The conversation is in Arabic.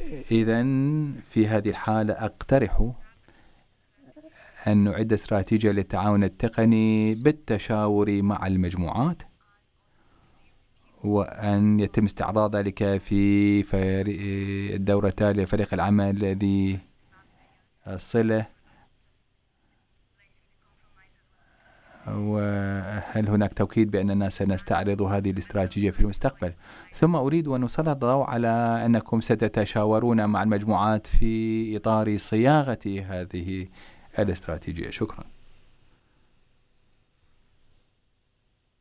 إذن في هذه الحالة أقترح أن نعد استراتيجية للتعاون التقني بالتشاور مع المجموعات، وأن يتم استعراض ذلك في الدورة التالية فريق العمل الذي الصلة. وهل هناك توكيد بأننا سنستعرض هذه الاستراتيجية في المستقبل؟ ثم أريد أن أسلط الضوء على أنكم ستتشاورون مع المجموعات في إطار صياغة هذه الاستراتيجية. شكرا.